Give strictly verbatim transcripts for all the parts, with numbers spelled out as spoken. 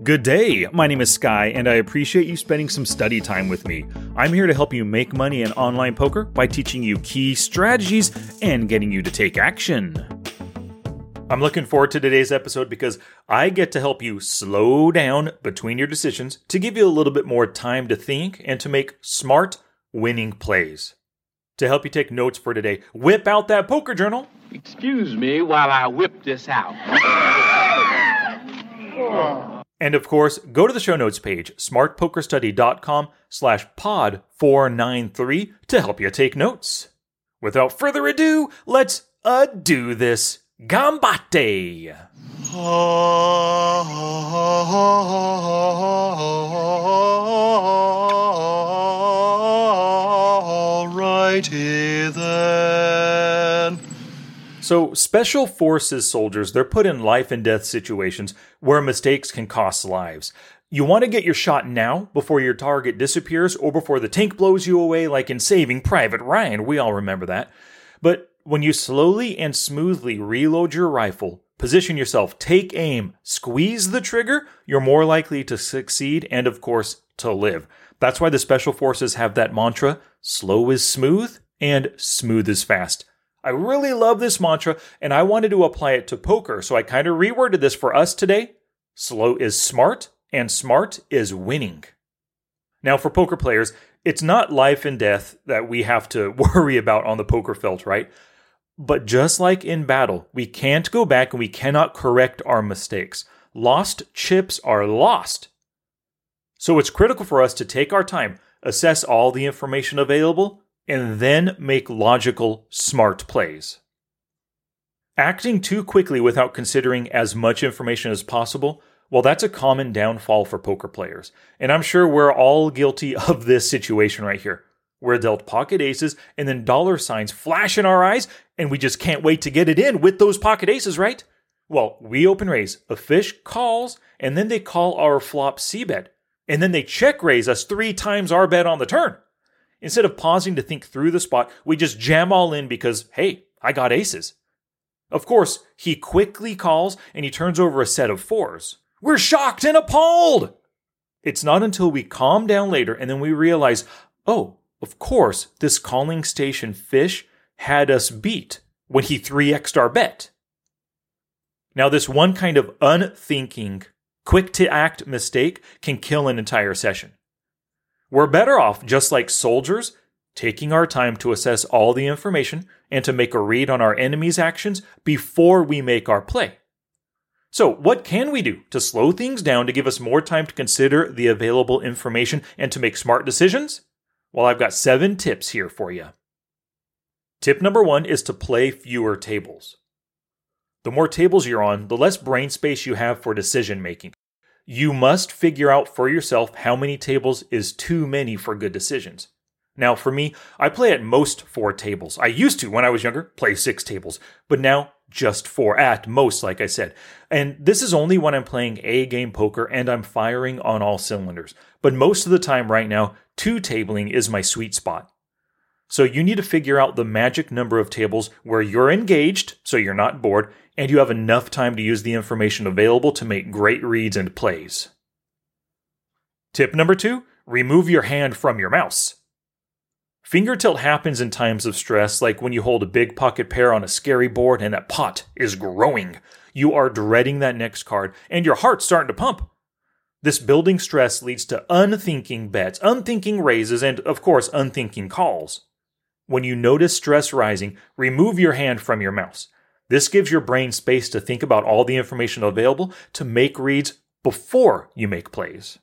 Good day, my name is Sky, and I appreciate you spending some study time with me. I'm here to help you make money in online poker by teaching you key strategies and getting you to take action. I'm looking forward to today's episode because I get to help you slow down between your decisions to give you a little bit more time to think and to make smart, winning plays. To help you take notes for today, whip out that poker journal. Excuse me while I whip this out. And of course, go to the show notes page, smartpokerstudy.com slash pod 493 to help you take notes. Without further ado, let's uh-do this. Gambate! Alrighty then. So, Special Forces soldiers, they're put in life and death situations where mistakes can cost lives. You want to get your shot now before your target disappears or before the tank blows you away like in Saving Private Ryan. We all remember that. But when you slowly and smoothly reload your rifle, position yourself, take aim, squeeze the trigger, you're more likely to succeed and, of course, to live. That's why the Special Forces have that mantra, slow is smooth and smooth is fast. I really love this mantra, and I wanted to apply it to poker, so I kind of reworded this for us today. Slow is smart, and smart is winning. Now, for poker players, it's not life and death that we have to worry about on the poker field, right? But just like in battle, we can't go back and we cannot correct our mistakes. Lost chips are lost. So it's critical for us to take our time, assess all the information available, and then make logical, smart plays. Acting too quickly without considering as much information as possible, well, that's a common downfall for poker players. And I'm sure we're all guilty of this situation right here. We're dealt pocket aces, and then dollar signs flash in our eyes, and we just can't wait to get it in with those pocket aces, right? Well, we open raise, a fish calls, and then they call our flop c-bet. And then they check raise us three times our bet on the turn. Instead of pausing to think through the spot, we just jam all in because, hey, I got aces. Of course, he quickly calls and he turns over a set of fours. We're shocked and appalled! It's not until we calm down later and then we realize, oh, of course, this calling station fish had us beat when he three X'd our bet. Now, this one kind of unthinking, quick-to-act mistake can kill an entire session. We're better off, just like soldiers, taking our time to assess all the information and to make a read on our enemy's actions before we make our play. So, what can we do to slow things down to give us more time to consider the available information and to make smart decisions? Well, I've got seven tips here for you. Tip number one is to play fewer tables. The more tables you're on, the less brain space you have for decision making. You must figure out for yourself how many tables is too many for good decisions. Now, for me, I play at most four tables. I used to, when I was younger, play six tables, but now just four at most, like I said. And this is only when I'm playing A-game poker and I'm firing on all cylinders. But most of the time right now, two tabling is my sweet spot. So you need to figure out the magic number of tables where you're engaged, so you're not bored, and you have enough time to use the information available to make great reads and plays. Tip number two, remove your hand from your mouse. Finger tilt happens in times of stress, like when you hold a big pocket pair on a scary board and that pot is growing. You are dreading that next card, and your heart's starting to pump. This building stress leads to unthinking bets, unthinking raises, and, of course, unthinking calls. When you notice stress rising, remove your hand from your mouse. This gives your brain space to think about all the information available to make reads before you make plays.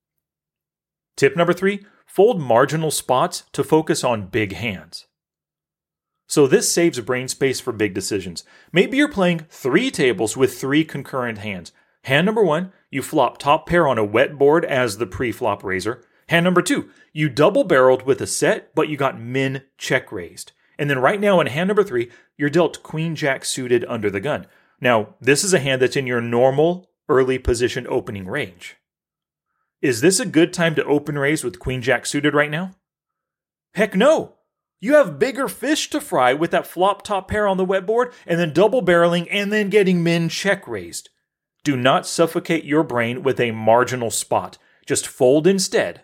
Tip number three, fold marginal spots to focus on big hands. So this saves brain space for big decisions. Maybe you're playing three tables with three concurrent hands. Hand number one, you flop top pair on a wet board as the pre-flop raiser. Hand number two, you double-barreled with a set, but you got min check raised. And then right now in hand number three, you're dealt queen-jack suited under the gun. Now, this is a hand that's in your normal early position opening range. Is this a good time to open raise with queen-jack suited right now? Heck no! You have bigger fish to fry with that flop top pair on the wet board and then double-barreling and then getting min check raised. Do not suffocate your brain with a marginal spot. Just fold instead.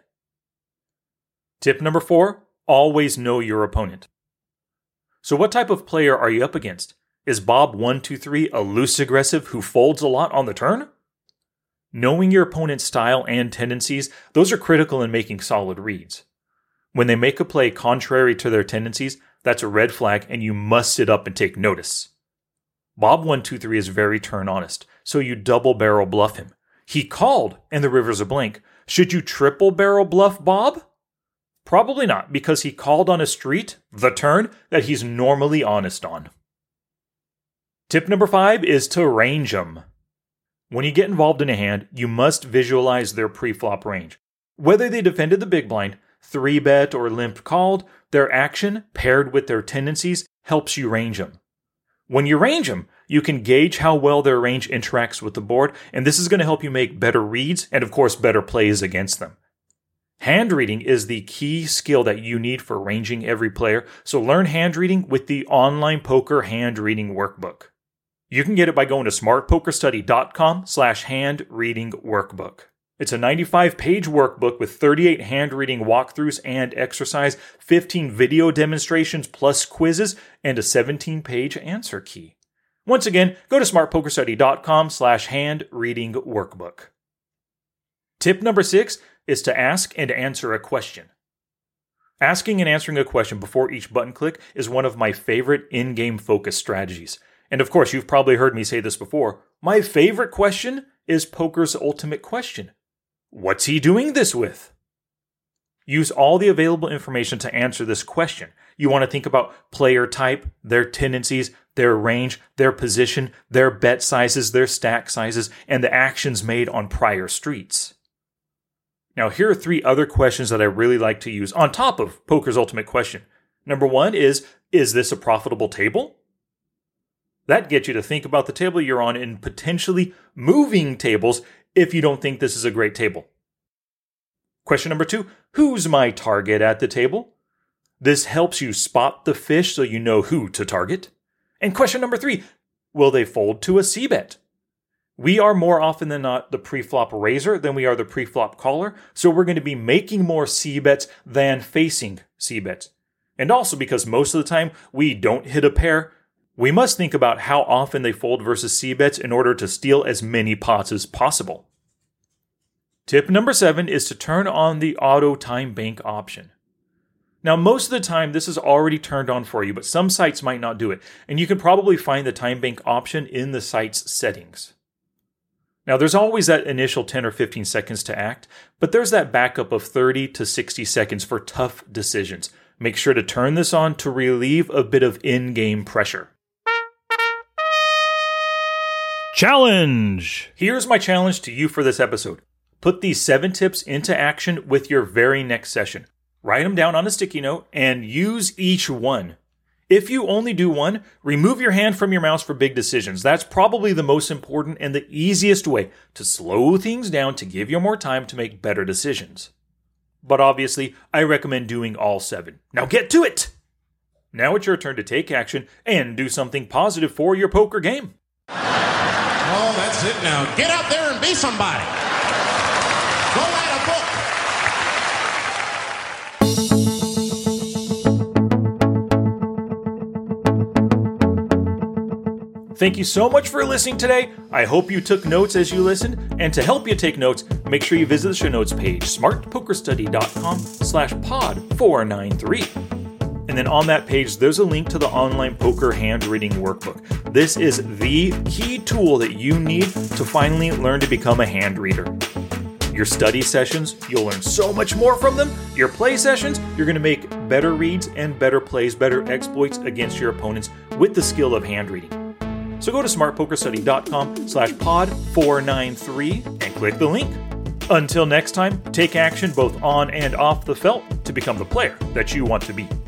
Tip number four, always know your opponent. So what type of player are you up against? Is Bob one two three a loose aggressive who folds a lot on the turn? Knowing your opponent's style and tendencies, those are critical in making solid reads. When they make a play contrary to their tendencies, that's a red flag and you must sit up and take notice. Bob one two three is very turn honest, so you double barrel bluff him. He called and the river's a blank. Should you triple barrel bluff Bob? Probably not, because he called on a street, the turn, that he's normally honest on. Tip number five is to range them. When you get involved in a hand, you must visualize their pre-flop range. Whether they defended the big blind, three bet, or limp called, their action, paired with their tendencies, helps you range them. When you range them, you can gauge how well their range interacts with the board, and this is going to help you make better reads and, of course, better plays against them. Hand reading is the key skill that you need for ranging every player, so learn hand reading with the Online Poker Hand Reading Workbook. You can get it by going to smartpokerstudy.com slash hand reading workbook. It's a ninety-five page workbook with thirty-eight hand reading walkthroughs and exercise, fifteen video demonstrations plus quizzes, and a seventeen page answer key. Once again, go to smartpokerstudy.com slash hand reading workbook. Tip number six is to ask and answer a question. Asking and answering a question before each button click is one of my favorite in-game focus strategies. And of course, you've probably heard me say this before. My favorite question is poker's ultimate question. What's he doing this with? Use all the available information to answer this question. You want to think about player type, their tendencies, their range, their position, their bet sizes, their stack sizes, and the actions made on prior streets. Now, here are three other questions that I really like to use on top of poker's ultimate question. Number one is, is this a profitable table? That gets you to think about the table you're on and potentially moving tables if you don't think this is a great table. Question number two, who's my target at the table? This helps you spot the fish so you know who to target. And question number three, will they fold to a C-bet? We are more often than not the pre-flop raiser than we are the pre-flop caller, so we're going to be making more C-bets than facing C-bets. And also because most of the time we don't hit a pair, we must think about how often they fold versus C-bets in order to steal as many pots as possible. Tip number seven is to turn on the auto time bank option. Now, most of the time, this is already turned on for you, but some sites might not do it, and you can probably find the time bank option in the site's settings. Now, there's always that initial ten or fifteen seconds to act, but there's that backup of thirty to sixty seconds for tough decisions. Make sure to turn this on to relieve a bit of in-game pressure. Challenge! Here's my challenge to you for this episode. Put these seven tips into action with your very next session. Write them down on a sticky note and use each one. If you only do one, remove your hand from your mouse for big decisions. That's probably the most important and the easiest way to slow things down to give you more time to make better decisions. But obviously, I recommend doing all seven. Now get to it! Now it's your turn to take action and do something positive for your poker game. Oh, that's it now. Get out there and be somebody. Go write a book. Thank you so much for listening today. I hope you took notes as you listened. And to help you take notes, make sure you visit the show notes page, smartpokerstudy.com slash pod 493. And then on that page, there's a link to the Online Poker Hand Reading Workbook. This is the key tool that you need to finally learn to become a hand reader. Your study sessions, you'll learn so much more from them. Your play sessions, you're going to make better reads and better plays, better exploits against your opponents with the skill of hand reading. So go to smartpokerstudy.com slash pod 493 and click the link. Until next time, take action both on and off the felt to become the player that you want to be.